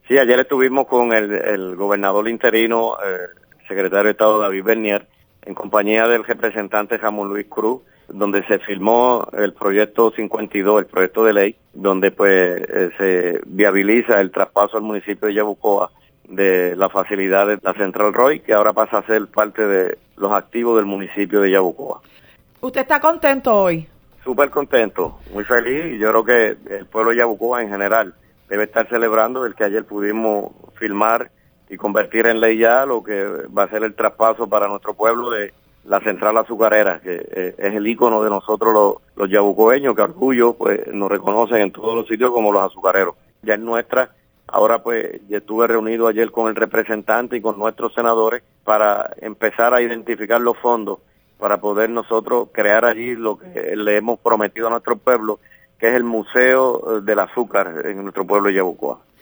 Sí, ayer estuvimos con el gobernador interino, secretario de Estado David Bernier, en compañía del representante Ramón Luis Cruz, donde se firmó el proyecto 52, el proyecto de ley, donde pues se viabiliza el traspaso al municipio de Yabucoa de la facilidad de la Central Roy, que ahora pasa a ser parte de los activos del municipio de Yabucoa. ¿Usted está contento hoy? Súper contento, muy feliz, y yo creo que el pueblo de Yabucoa en general debe estar celebrando el que ayer pudimos firmar y convertir en ley ya lo que va a ser el traspaso para nuestro pueblo de la central azucarera, que es el ícono de nosotros los yabucoeños, que a orgullo pues nos reconocen en todos los sitios como los azucareros. Ya es nuestra. Ahora pues yo estuve reunido ayer con el representante y con nuestros senadores para empezar a identificar los fondos para poder nosotros crear allí lo que le hemos prometido a nuestro pueblo, que es el Museo del Azúcar en nuestro pueblo de Yabucoa.